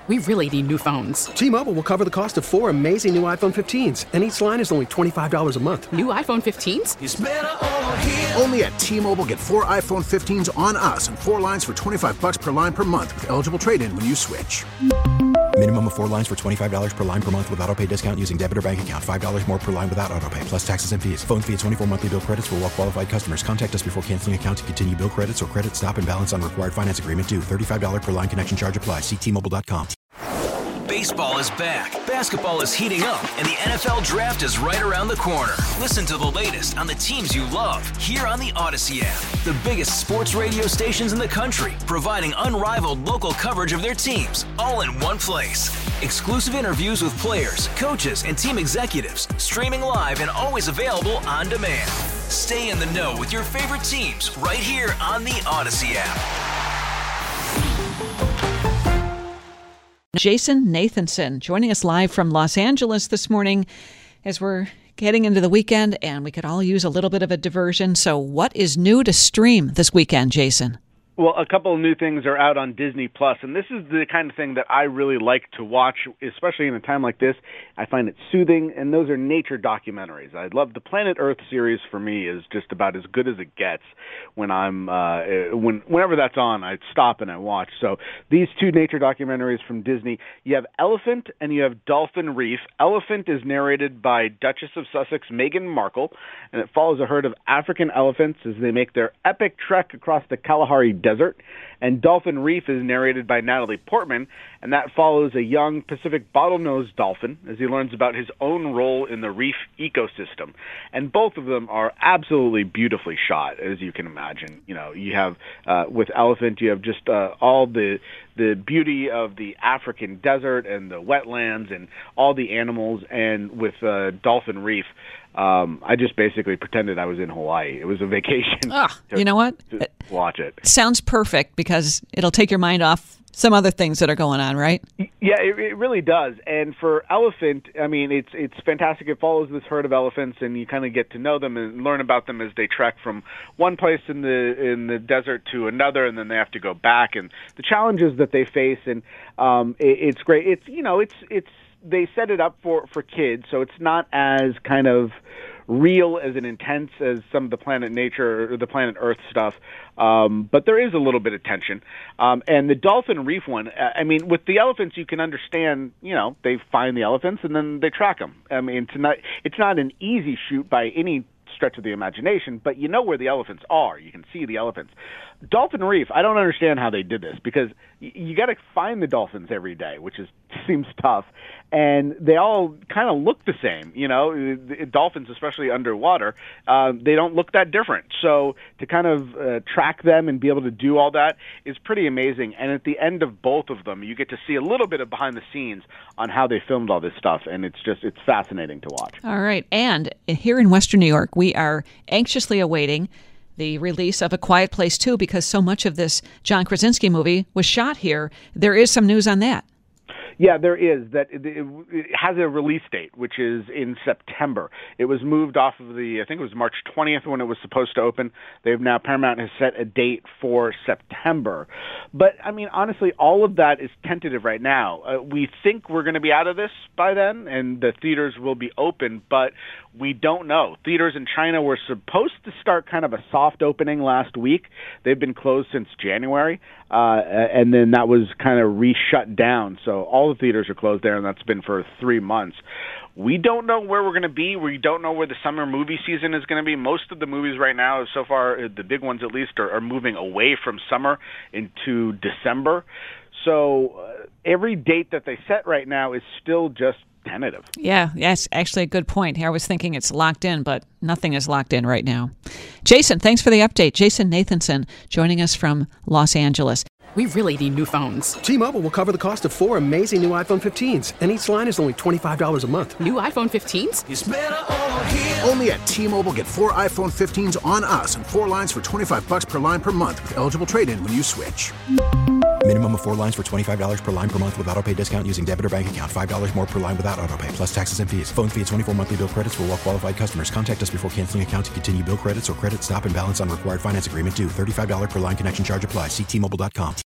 We really need new phones. T-Mobile will cover the cost of 4 amazing new iPhone 15s, and each line is only $25 a month. New iPhone 15s? It's better over here. Only at T-Mobile, get 4 iPhone 15s on us and 4 lines for $25 per line per month with eligible trade-in when you switch. Minimum of 4 lines for $25 per line per month with autopay discount using debit or bank account. $5 more per line without autopay, plus taxes and fees. Phone fee at 24 monthly bill credits for well-qualified customers. Contact us before canceling account to continue bill credits or credit stop and balance on required finance agreement due. $35 per line connection charge applies. See T-Mobile.com. Baseball is back, basketball is heating up, and the NFL Draft is right around the corner. Listen to the latest on the teams you love here on the Odyssey app. The biggest sports radio stations in the country, providing unrivaled local coverage of their teams, all in one place. Exclusive interviews with players, coaches, and team executives, streaming live and always available on demand. Stay in the know with your favorite teams right here on the Odyssey app. Jason Nathanson joining us live from Los Angeles this morning as we're getting into the weekend, and we could all use a little bit of a diversion. So what is new to stream this weekend, Jason? Well, a couple of new things are out on Disney Plus, and this is the kind of thing that I really like to watch, especially in a time like this. I find it soothing, and those are nature documentaries. I love the Planet Earth series. For me, is just about as good as it gets. When whenever that's on, I stop and I watch. So these two nature documentaries from Disney, you have Elephant and you have Dolphin Reef. Elephant is narrated by Duchess of Sussex Meghan Markle, and it follows a herd of African elephants as they make their epic trek across the Kalahari Desert. And Dolphin Reef is narrated by Natalie Portman, and that follows a young Pacific bottlenose dolphin as he learns about his own role in the reef ecosystem. And both of them are absolutely beautifully shot, as you can imagine. You know, you have with Elephant, you have just all the beauty of the African desert and the wetlands and all the animals, and with Dolphin Reef, I just basically pretended I was in Hawaii. It was a vacation. You know what? Watch it. Sounds perfect because it'll take your mind off some other things that are going on, right? Yeah, it really does. And for Elephant, I mean, it's fantastic. It follows this herd of elephants, and you kind of get to know them and learn about them as they trek from one place in the desert to another, and then they have to go back, and the challenges that they face. And it's great. It's they set it up for kids, so it's not as kind of real as and intense as some of the Planet Nature or the Planet Earth stuff, but there is a little bit of tension. And the Dolphin Reef one, I mean, with the elephants, you can understand, they find the elephants and then they track them. I mean, it's not an easy shoot by any stretch of the imagination, but you know where the elephants are. You can see the elephants. Dolphin Reef, I don't understand how they did this, because you got to find the dolphins every day, which seems tough, and they all kind of look the same. Dolphins, especially underwater, they don't look that different. So to kind of track them and be able to do all that is pretty amazing. And at the end of both of them, you get to see a little bit of behind the scenes on how they filmed all this stuff, and it's fascinating to watch. All right, and here in Western New York, we are anxiously awaiting the release of A Quiet Place 2, because so much of this John Krasinski movie was shot here. There is some news on that. Yeah, there is. That it has a release date, which is in September. It was moved off of I think it was March 20th when it was supposed to open. Paramount has set a date for September. But, I mean, honestly, all of that is tentative right now. We think we're going to be out of this by then, and the theaters will be open, but we don't know. Theaters in China were supposed to start kind of a soft opening last week. They've been closed since January, and then that was kind of re-shut down. So all the theaters are closed there, and that's been for 3 months. We don't know where we're going to be. We don't know where the summer movie season is going to be. Most of the movies right now, so far, the big ones at least, are moving away from summer into December. So every date that they set right now is still just tentative. Yeah, yes, actually a good point. I was thinking it's locked in, but nothing is locked in right now. Jason, thanks for the update. Jason Nathanson joining us from Los Angeles. We really need new phones. T-Mobile will cover the cost of 4 amazing new iPhone 15s, and each line is only $25 a month. New iPhone 15s? It's better over here. Only at T-Mobile, get 4 iPhone 15s on us and 4 lines for $25 per line per month with eligible trade-in when you switch. Minimum of 4 lines for $25 per line per month with autopay discount using debit or bank account. $5 more per line without autopay, plus taxes and fees. Phone fee at 24 monthly bill credits for well-qualified customers. Contact us before canceling account to continue bill credits or credit stop and balance on required finance agreement due. $35 per line connection charge applies. See T-Mobile.com.